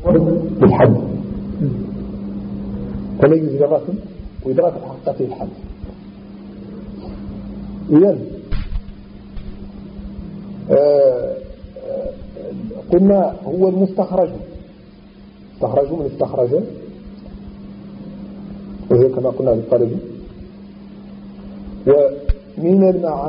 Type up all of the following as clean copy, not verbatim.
بالحد، تميز الرسم وإدراك الحقيقة في الحد. إذن قلنا هو المستخرج من استخرج، وهي كما قلنا بالطالب. ومن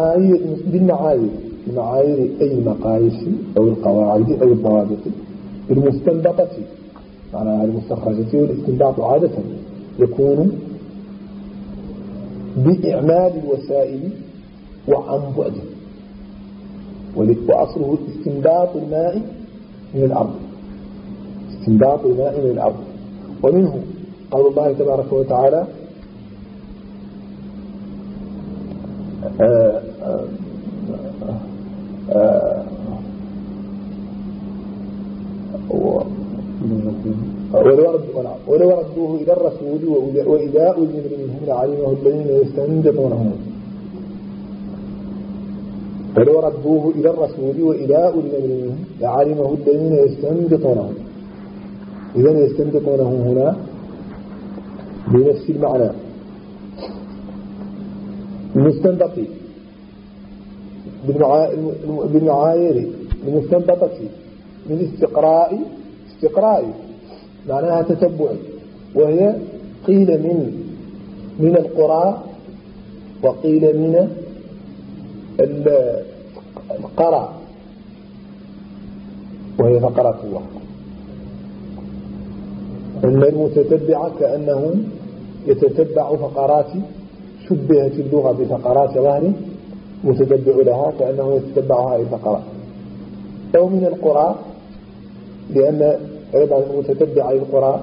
المعايير أي المقاييس أو القواعد أو الضوابط المستنبطة، معناها المستخرجة، والاستنباط عادة يكون بإعمال الوسائل وعن بعد، وأصله استنباط الماء من الأرض، ومنه قول الله تبارك وتعالى ولو ردوه إلى الرسول وإذا أذن منهم لعلمه الذين يستنبطونه. ولو ردوه إلى الرسول وإذا أذن منهم لعلمه الذين يستنبطونه. إذن يستنبطونه هنا بنفس المعنى. المستنبط بالمعايير المستنبطة من استقراء معناها تتبع، وهي قيل من القرى وقيل من القرى، وهي فقرة الله. أن المتتبع كأنه يتتبع فقرات، شبهت اللغة بفقرات ظهر متتبع لها كأنه يتتبع هذه الفقرات. أو من القرى، لأن أيضا المتتبع القرى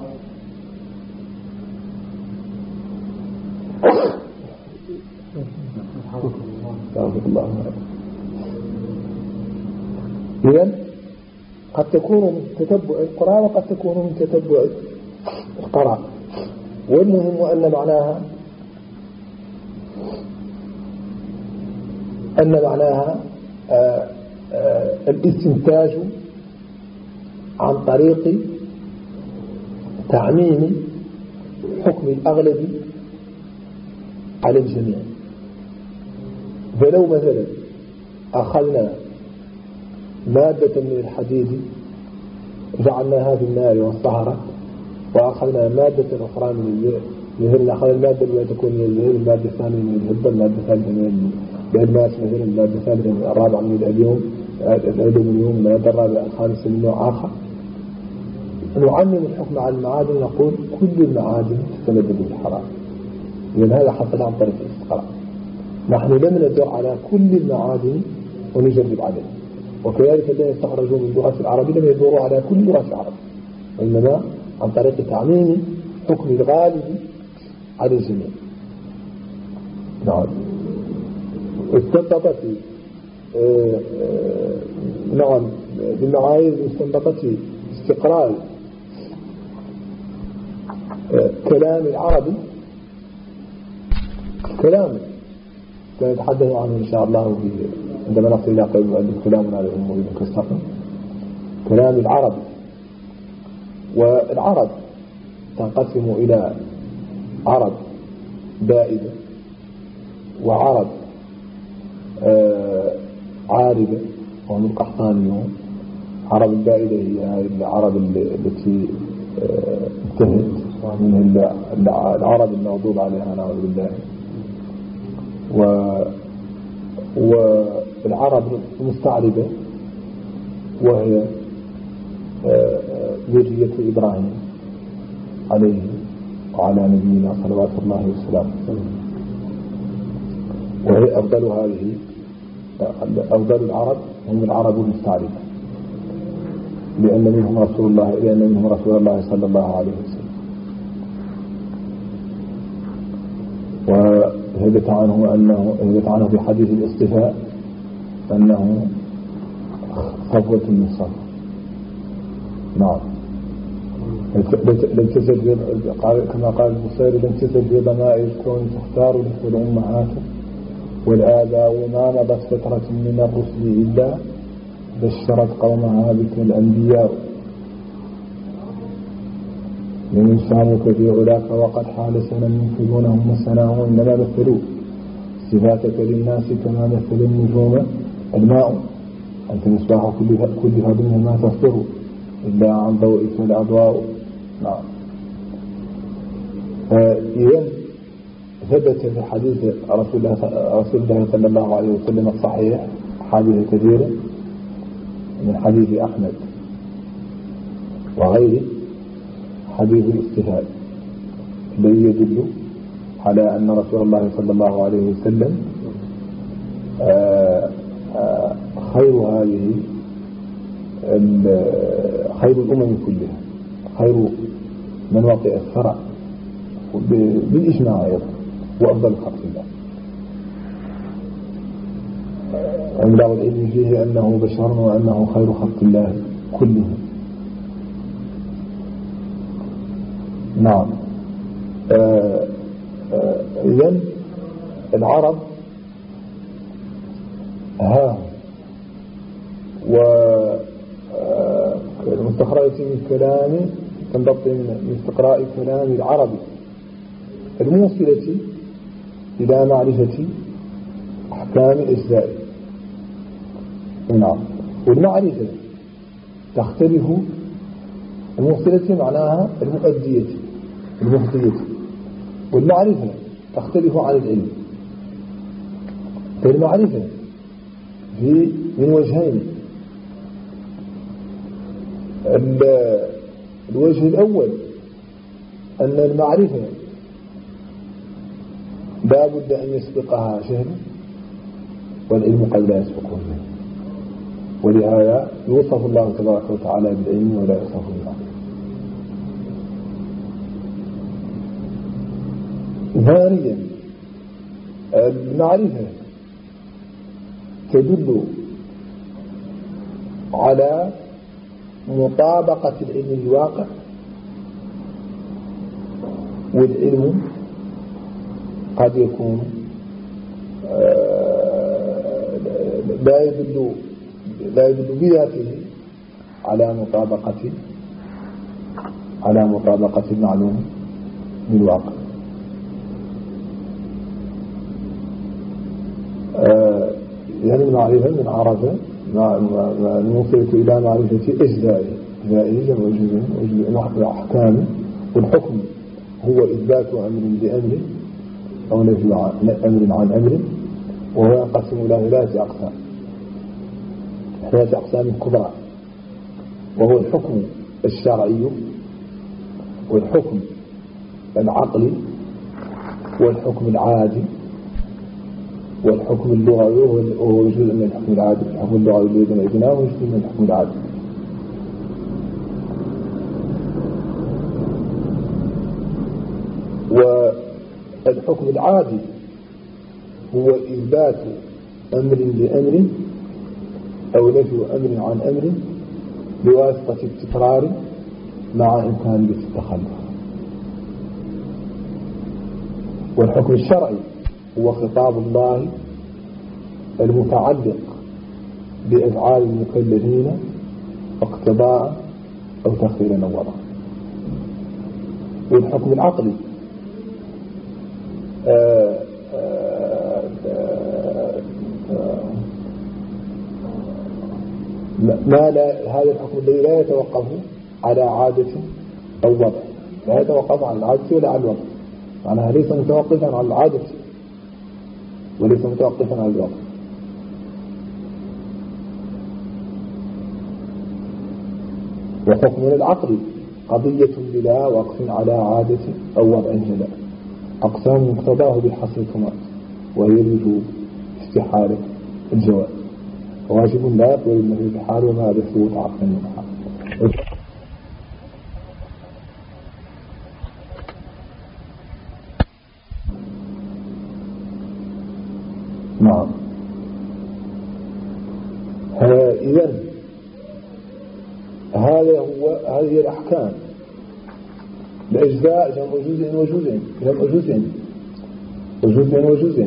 إذن قد تكون من تتبع القرى وقد تكون من تتبع القرى. والمهم أن معناها الاستنتاج عن طريق تعميم حكم الأغلب على الجميع. فلو مثلا أخذنا مادة من الحديد جعلناها في النار والصهرة، وأخذنا مادة أخرى من مثلا أخذ المادة التي تكون من الزهر، المادة الثانية من الهبة، المادة الثالثة من الألماس مثلا، المادة الثالثة من الرابعة من الألومنيوم، المادة الرابعة الخامسة من نوع آخر. نعمم الحكم على المعادن، نقول كل المعادن تتمدد بالحرارة، لأن هذا حصل عن طريق الاستقراء. نحن لم ندر على كل المعادن ونجرب عليها، وكذلك الذين استخرجوا من لغة العرب لم يدوروا على كل لغة العرب، وإنما عن طريق تعميم حكم الغالب على الجميع. نعم. استنبطت نعم بالمعايير المستنبطة استقراء كلام العربي، كلام سنتحدث عنه إن شاء الله عندما نصل إلى قول مؤلف كلامنا على الأمور المكسرة. كلام العرب، والعرب تنقسم إلى عرب بائدة وعرب عاربة وهم القحطانيون. عرب البائدة هي العرب التي انتهت، ومن العرب المغضوب عليها نعوذ بالله. والعرب المستعربة وهي ذرية إبراهيم عليه وعلى نبينا صلوات الله وسلامه، وهي أفضل هذه. أفضل العرب هم العرب المستعربة، لأن منهم رسول الله صلى الله عليه وسلم. وهدت عنه في حديث الاصطفاء أنه صفوة من صفوة. نعم. لم تزل كما قال البصيري: لم تزل في ضمائر الكون تختار له الأمهات والآباء، وما مضت فترة من الرسل إلا بشرت قومها بك الأنبياء. من يسامك في علاك وقد حال سنا ينفذونهم السناء إنما مثلوا صفاتك للناس كما مثل النجوم الماء أنت مصباح كل هدم ما تصدر إلا عن ضوئك الأضواء. نعم. إذن ثبت في حديث رسول الله صلى الله عليه وسلم الصحيح حديث كثيرة من حديث أحمد وغيره حديث الاجتهاد الذي يدل على أن رسول الله صلى الله عليه وسلم خير الأمم كلها، خير من وطئ الثرى بالإجماع أيضا، وأفضل خلق الله. أملاء العلم فيه أنه بشر وأنه خير خلق الله كلهم. نعم. إذن العرب والمستخرجة من كلام تنضبط من استقراء كلام العربي الموصلة إلى معرفة أحكام الأجزاء. نعم. والمعرفة تختلف، الموصلة معناها المؤدية المهدية، والمعرفة تختلف عن العلم. فالمعرفة من وجهين: الوجه الأول أن المعرفة لا بد أن يسبقها جهل، والعلم قد لا يسبقه جهل، ولهذا يوصف الله تبارك وتعالى بالعلم ولا يوصف بالمعرفة. ثانيا المعرفة تدل على مطابقة العلم للواقع، والعلم قد يكون لا يدل بذاته على مطابقة المعلوم للواقع. يعني المعرفة من عرفة نوصلت إلى معرفة أجزائه جمع جزء أحكام. والحكم هو إثبات أمر بأمر أو نفي أمر عن أمر، وهو ينقسم إلى ثلاث أقسام كبرى، وهو الحكم الشرعي والحكم العقلي والحكم العادي والحكم اللغوي، وهو جزء من الحكم العادي. الحكم اللغوي الذي يدناه هو جزء من الحكم العادي. والحكم العادي هو إثبات أمر لأمر أو نفي أمر عن أمر بواسطة التكرار مع إمكان التخلف. والحكم الشرعي هو خطاب الله المتعلق بأفعال المكلفين اقتضاء أو تخييرا أو وضعا. والحكم العقلي هذا الحكم الذي لا يتوقف على عادة أو وضع، لا يتوقف على العادة ولا على الوضع، معناها ليس متوقفا على العادة وليس متوقفا على الوضع. وحكم العقل قضية بلا وقف على عادة أو وضع جلاء، أقسام مقتضاه بحصر كمات، وهي الوجوب استحالة الجواز، واجب لا يقبل النفي بحال وما بثبوت عقل من حال. نعم. إذن هذه الأحكام الأجزاء جمع جزء وجزء.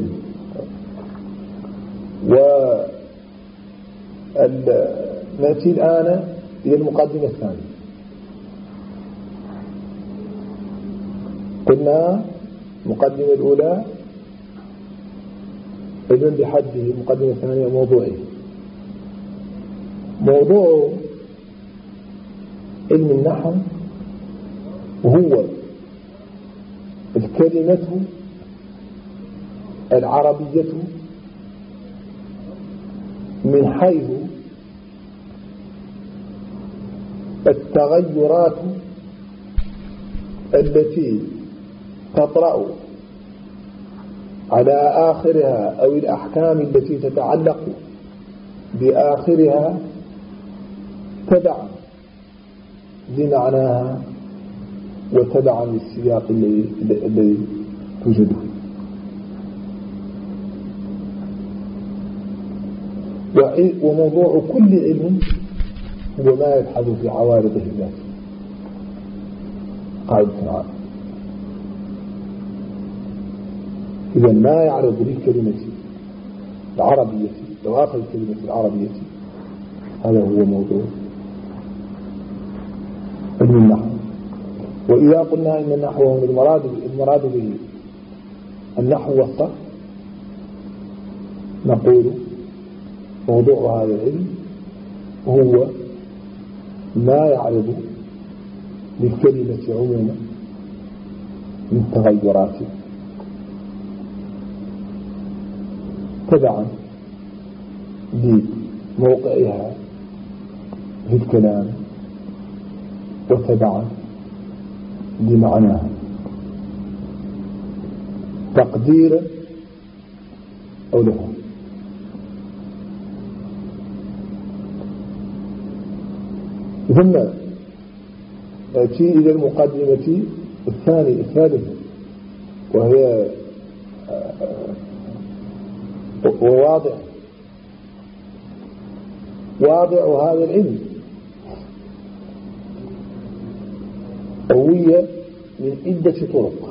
نأتي الآن إلى المقدمة الثانية. قلنا المقدمة الأولى ابن بحده، المقدمة الثانية موضوعه. موضوع علم النحو هو الكلمة العربية من حيث التغيرات التي تطرأ على آخرها أو الأحكام التي تتعلق بآخرها تبعا لمعناها وتبعا للسياق الذي توجده. وموضوع كل علم هو ما يبحث في عوارضه الناس. قاعدة عامة. إذا ما يعرض للكلمة العربية دواخل الكلمة العربية هذا هو موضوع علم النحو. وإذا قلنا إن النحو هو المراد به النحو والصرف نقول موضوع هذا العلم هو ما يعرض للكلمة عموما من تغيرات تبعا لموقعها في الكلام وتبعا لمعناها تقديرا أو لها. ثم نأتي إلى المقدمة الثالثة وهي واضع هذا العلم روية من عدة طرق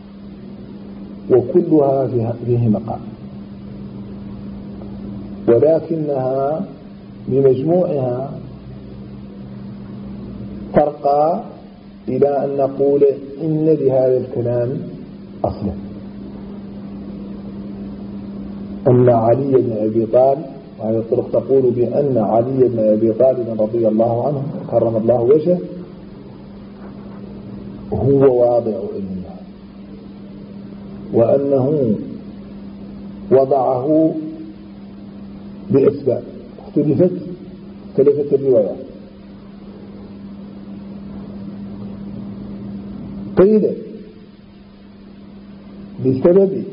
وكلها فيه مقام، ولكنها بمجموعها ترقى إلى أن نقول إن لهذا الكلام أصلا، أن علي بن أبي طالب، وهذه الطرق تقول بأن علي بن أبي طالب رضي الله عنه كرم الله وجهه هو واضع علمه، وأنه وضعه بأسباب اختلفت الروايات. قيل بسبب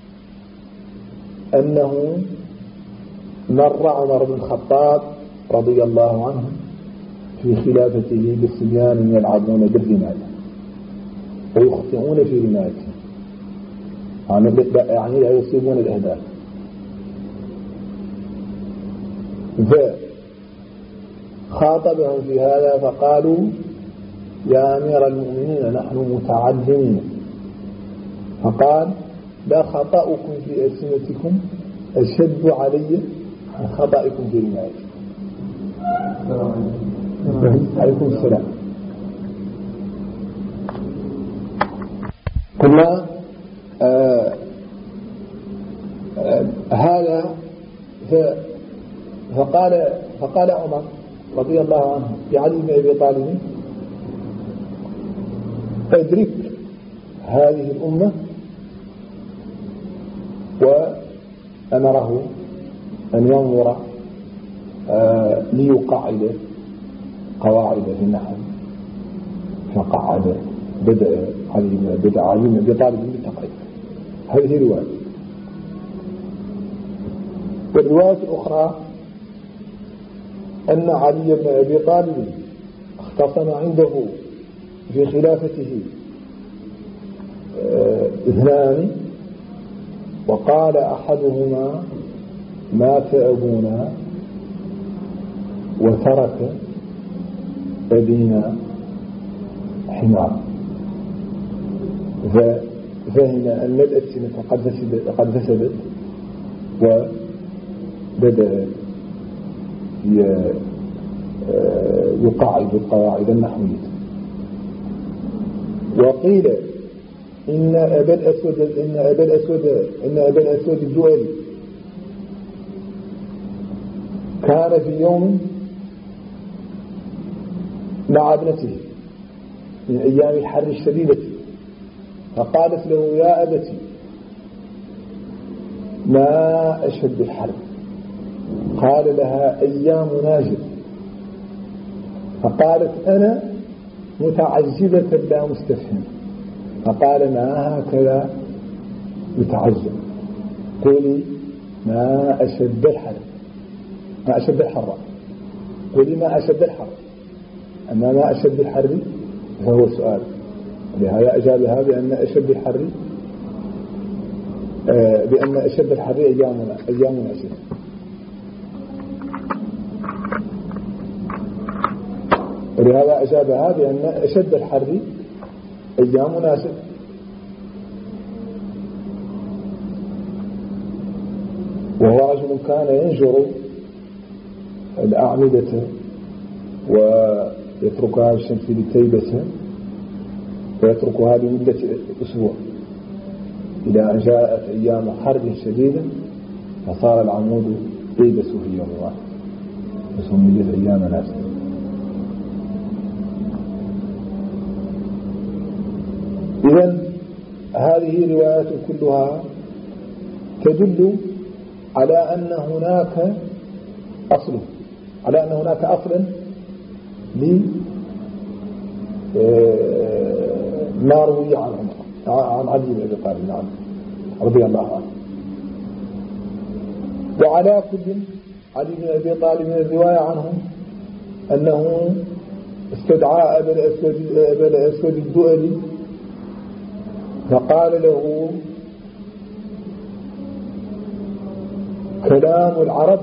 أنه مر عمر بن الخطاب رضي الله عنه في خلافته بالصبيان يلعبون بالرماية ويخطئون في رمايته، يعني لا يصيبون الأهداف، فخاطبهم في هذا فقالوا يا أمير المؤمنين نحن متعلمين، فقال لا خطأكم في ألسنتكم أشد علي عن خطأكم في رمايتي. عليكم السلام. قلنا هذا فقال عمر رضي الله عنه لعلي بن أبي طالب ادرك هذه الأمة، وأمره أن ينظر ليقعد قواعد في النحو، فقعد بدأ علي بن أبي طالب بالتقعيد. هذه رواية. والرواية الأخرى أن علي بن أبي طالب اختصم عنده في خلافته اثنان، وقال أحدهما مات أبونا وترك أبينا حمار، ففهم أن الألسنة قد فسدت وبدأ يقاعد القواعد النحوية. وقيل إن أبا الأسود الدؤلي كان في يوم مع ابنته من أيام الحر الشديدة فقالت له يا أبتي ما أشد الحر قال لها أيام ناجد فقالت أنا متعجبة لا مستفهم فقال ما هكذا متعجب قولي ما أشد الحر قولي ما أشد الحر أما ما أشد الحر فهو سؤال لهذا أجابها بأن أشد الحر أيامنا أشد ولهذا أجابها بأن أشد الحر أيامنا أشد وهو رجل كان ينجر الأعمدة ويتركها الشمس لتيبسها ويتركها لمدة أسبوع إلى أن جاءت أيام حر شديدة فصار العمود ييبس في يوم واحد فسميت أيام ناس. إذن هذه الروايات كلها تدل على أن هناك أصلا لما روي عن علي بن أبي طالب نعم رضي الله عنه. وعلى كل علي بن أبي طالب من الرواية عنه أنه استدعى أبا الأسود الدؤلي فقال له كلام العرب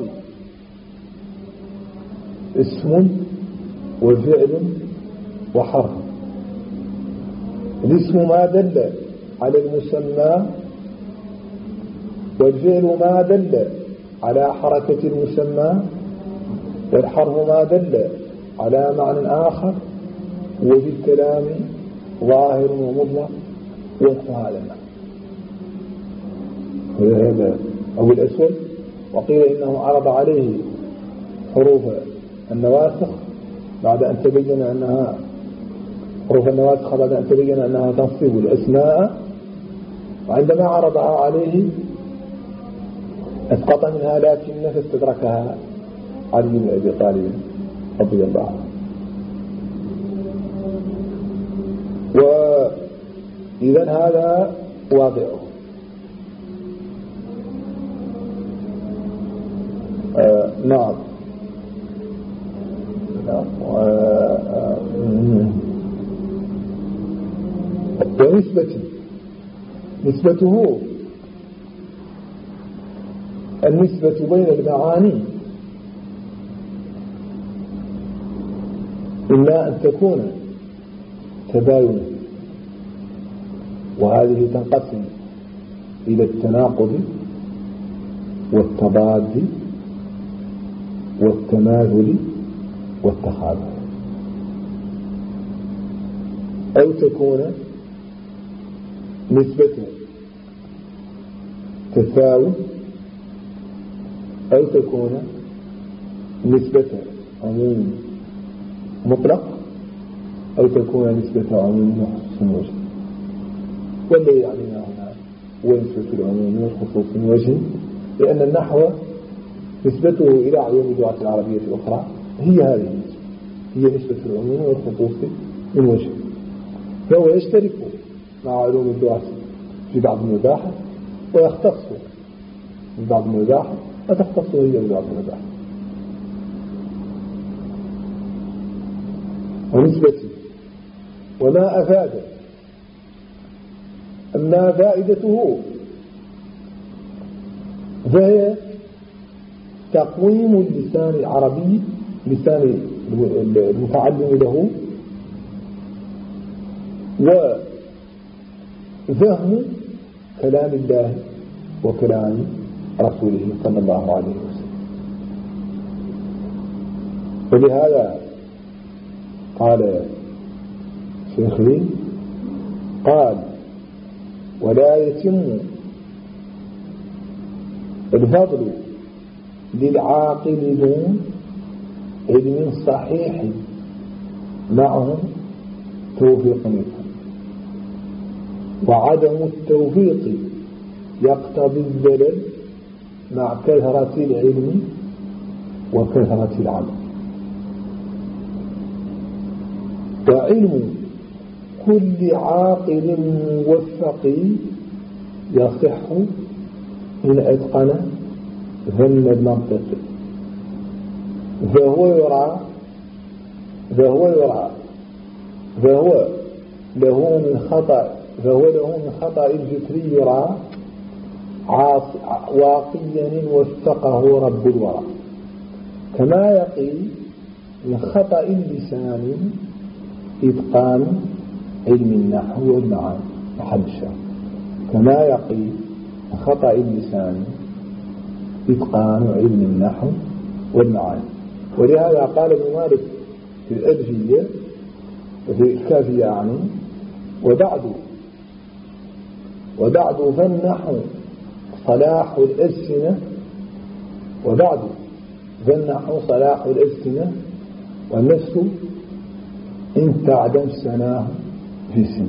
اسم وفعل وحرف. الاسم ما دل على المسمى والفعل ما دل على حركة المسمى والحرف ما دل على معنى آخر وفي الكلام ظاهر ومطلق ونحو هذا المعنى. هذا أبو الأسود وقيل إنه عرض عليه حروف النواسخ بعد أن تبين أنها تنصب الأسماء وعندما عرضها عليه أسقط منها لكن فاستدركها علي بن أبي طالب رضي الله عنه. وإذن هذا واضعه. نعم ونسبته النسبة بين المعاني إلا أن تكون تباين وهذه تنقسم إلى التناقض والتضاد والتماثل والتخاذل أو تكون نسبة تساوي أو تكون نسبة عموم مطلق أو تكون نسبة عموم وخصوص وجه. والذي يعنينا هنا هو نسبة العموم والخصوص وجه لأن النحو نسبته إلى عيون اللغة العربية الأخرى هي هذه النسبة هي نسبة العموم والخصوص من وجه. فهو يشترك مع علوم اللغة في بعض المباحث ويختص في بعض المباحث وتختص هي ببعض المباحث. ونسبته وما أفاد أما فائدته فهي تقويم اللسان العربي لسان المتعلم له وفهم كلام الله وكلام رسوله صلى الله عليه وسلم. ولهذا قال شيخ لي قال ولا يتم الفضل للعاقل دون علم صحيح معه توفيق منه، وعدم التوفيق يقتضي الزلل مع كثرة العلم وكثرة العمل. وعلم كل عاقل موفق يصح إن أتقن ذم المنطق، فهو له من خطأ الفكري يرى واقيا وفقه رب الورى، كما يقي من خطأ اللسان إتقان علم النحو والمعاني محل الشاهد، كما يقي من خطأ اللسان إتقان علم النحو والمعاني. ولهذا قال ابن مالك في الألفية وفي الكافية يعني: وبعد فالنحو صلاح الألسنة والنفس إن تعدم سناه في سنة.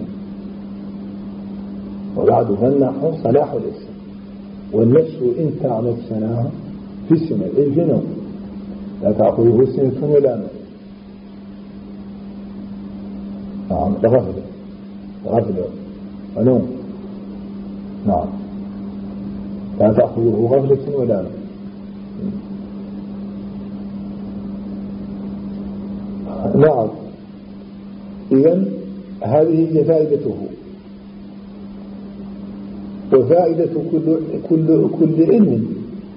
وبعد فالنحو صلاح الألسنة والنفس إن تعدم سناه في سنة، أي في نوم لا تأخذه سنة ولا نوم. نعم، غفلة ونوم. نعم، لا تأخذه غفلة ولا نوم. نعم، إذن هذه هي فائدته، وفائدة كل علم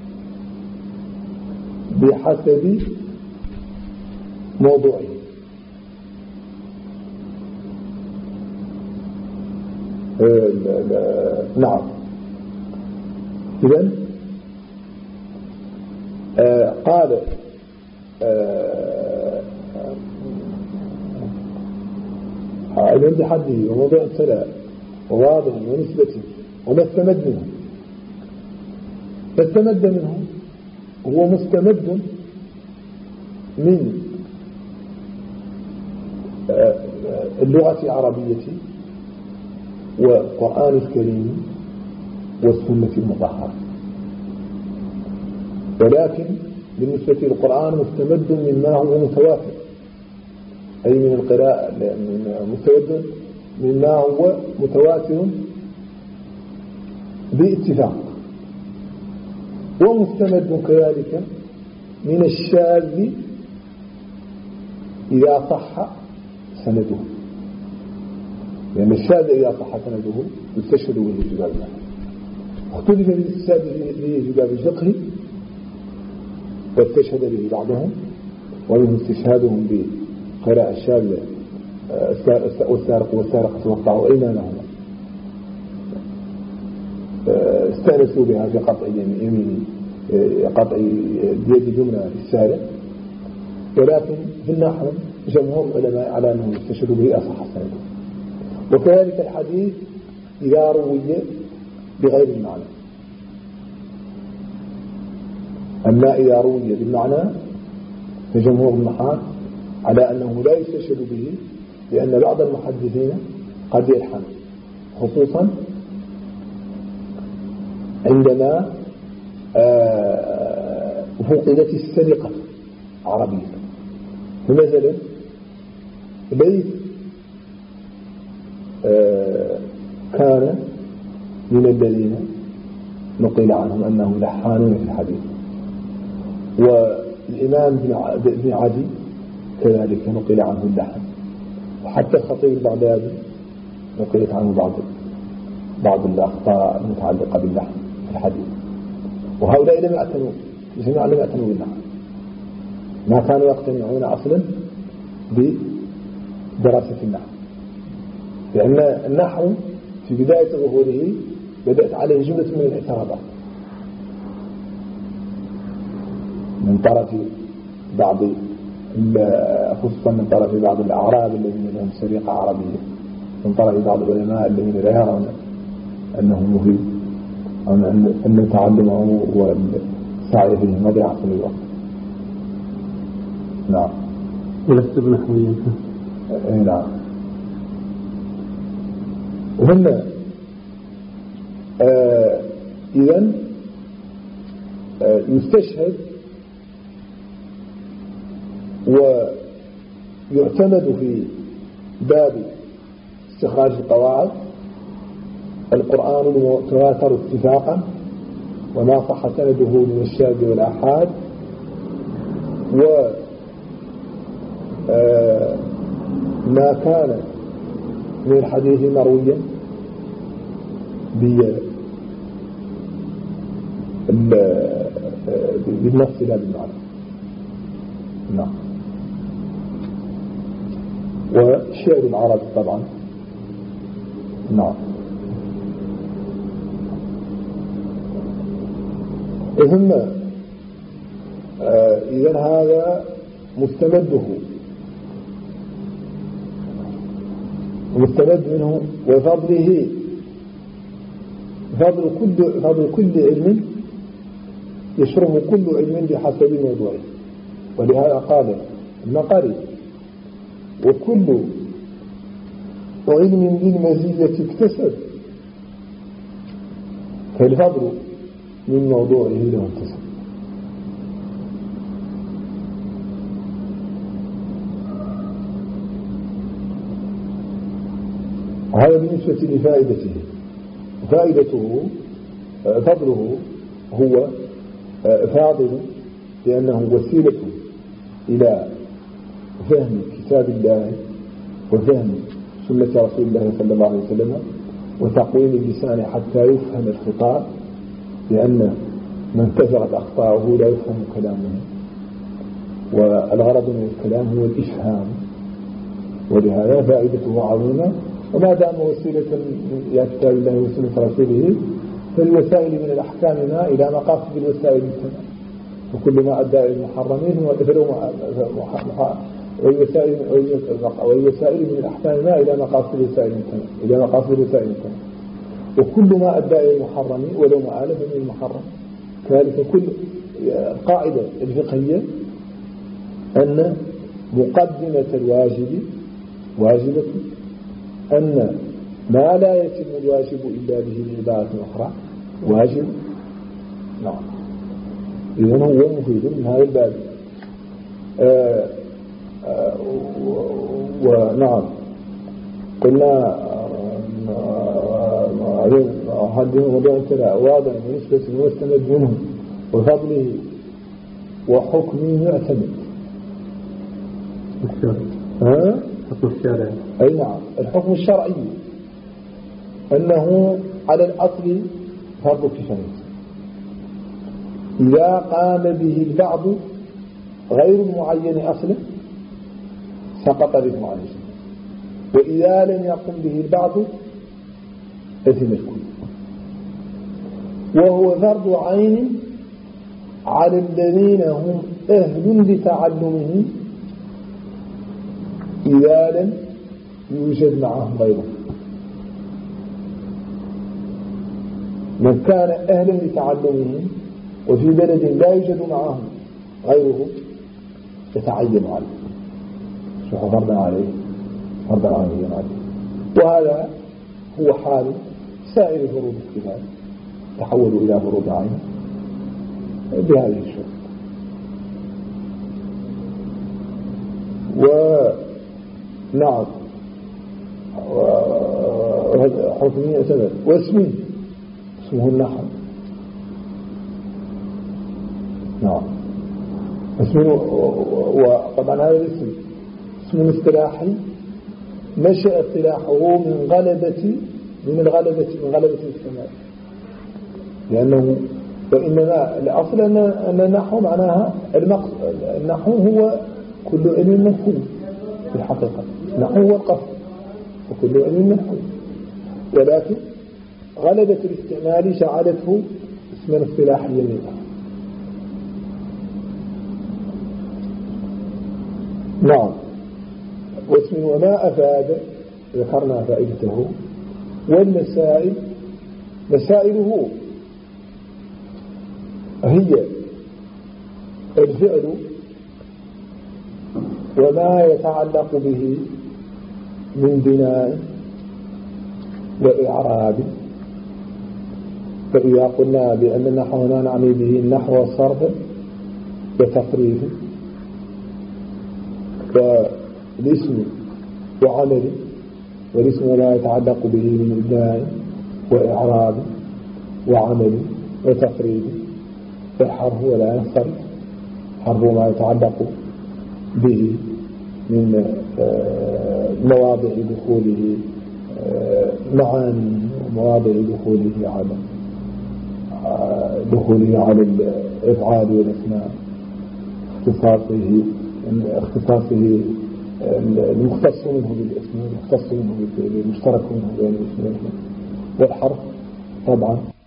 بحسب موضوعه. نعم، إذن قال علم بحده وموضوع السلام وواضح ونسبته وما استمد منه هو مستمد من اللغة العربية والقرآن الكريم والسنة المطهرة، ولكن بالنسبة للقرآن مستمد مما هو متواتر، أي من القراءة، مستمد مما هو متواتر باتفاق، ومستمد كذلك من الشاذ إذا صح سنده، لأن الشاذ إذا صح سنده يستشهد به في باب النحو. اختلف الاستشهاد به في باب الفقه واستشهد به بعضهم، ومنهم استشهادهم بقراءة الشاذ والسارق والسارقة وقطعوا أيمانهما، استأنسوا بها في قطع يمين قطع بيد جملة للسارق. ولكن في النحو جمهور العلماء على أنه يستشهد به أصح السند. وكذلك الحديث إذا روي بغير المعنى، أما إذا روي بالمعنى فجمهور النحاة على أنه لا يستشهد به، لأن بعض المحدثين قد يلحن، خصوصا عندما فقدت السرقة عربية فنزلت ليس كان من الذين نقل عنهم أنه لحانون في الحديث، والإمام بن عدي كذلك نقل عنه اللحن، وحتى الخطيب البغدادي نقلت عنه بعض الأخطاء المتعلقة باللحن في الحديث. وهؤلاء لم يعتنوا باللحن، ما كانوا يقتنعون أصلا بدراسة النحو، لأن النحو في بداية ظهوره بدأت عليه جملة من الاعتراضات من طرف بعض، خصوصا من طرف بعض الأعراب الذين لهم سرقة عربية، من طرف بعض العلماء الذين لا يرون أنه مفيد، أن تعلمه والسعي فيه مضيعة للوقت. نعم. ولست بنحويا. نعم. وهنا إذن يستشهد ويعتمد في باب استخراج القواعد القرآن المتواتر اتفاقا وما صح سنده من الشاذ والآحاد، وما كان من الحديث مرويا بالنص لا بالمعنى. نعم. وشعر العرب طبعا. نعم. ثم إذن هذا مستمد منه وفضله فضل كل علم يشرب كل علم بحسب موضوعه. ولهذا قال المقري: وكل علم بالمزية اكتسب فالفضل من موضوعه له انتسب. هذا بالنسبة لفائدته. فائدته فضله هو فاضل لأنه وسيلة إلى فهم كتاب الله وفهم سنة رسول الله صلى الله عليه وسلم وتقويم اللسان حتى يفهم الخطاب، لأن من كثرت أخطاؤه لا يفهم كلامه، والغرض من الكلام هو الإفهام، ولهذا فائدته عظيمة. وما دام وسيلة إلى كتاب الله وسنة رسوله فالوسائل من الأحكام ما إلى مقاصد الوسائل التمام، وكل ما أدى إلى المحرمين والوسائل من الأحكام ما إلى مقاصد الوسائل التمام، وكل ما أدى إلى المحرمين ولو ما آلف من المحرم. كذلك كل القاعدة الفقهية أن مقدمة الواجب واجبة، أن ما لا يتم الواجب إلا به بعبارة أخرى واجب. نعم. إذن هو مفيد من هذا الباب. ونعم قلنا هذه موضوع واضح بالنسبة للمستند منه وفضله وحكمه يعتمد. حكم الشرعي. أي نعم. الحكم الشرعي أنه على الأصل فرض كفاية، إذا قام به البعض غير المعين أصلا سقط الإثم عليه، وإذا لم يقم به البعض أثم الكل. وهو فرض عين على الذين هم أهل لتعلمه إذا لم يوجد معهم غيره. من كان أهلا لتعلمه وفي بلد لا يوجد معه غيره يتعين عليه، فرضا عليه. وهذا هو حال سائر فروض الكفاية، تحولوا إلى فروض عين بهذه الشروط. ونعم. حكمية سبب واسمه النحو. نعم. اسمه. وطبعا هذا الاسم اسم اصطلاحي نشأ اصطلاحه من غلبة الاستعمال، لأنه وإنما الأصل أن النحو معناها النحو هو كل علم مفهوم في الحقيقة. النحو هو القصد وكل علم مفهوم، ولكن غلبة الاستعمال جعلته اسما اصطلاحيا لله. نعم. واسم وما أفاد ذكرنا فائدته، والمسائل مسائله هي الفعل وما يتعلق به من بناء وإعراب. فإذا قلنا بأن النحو هنا نعني به النحو والصرف وتقريب والاسم وعمل، والاسم ما يتعلق به من بناء وإعراب وعمل وتقريب، الحرف ولا ينصرف، حرف ما يتعلق به من مواضع دخوله معاني ومواضع دخوله على الإفعال والأسماء، اختصاصه المختص منه بالاسم والمختص منه بالفعل، المشترك منه بين الاسم والحرف طبعا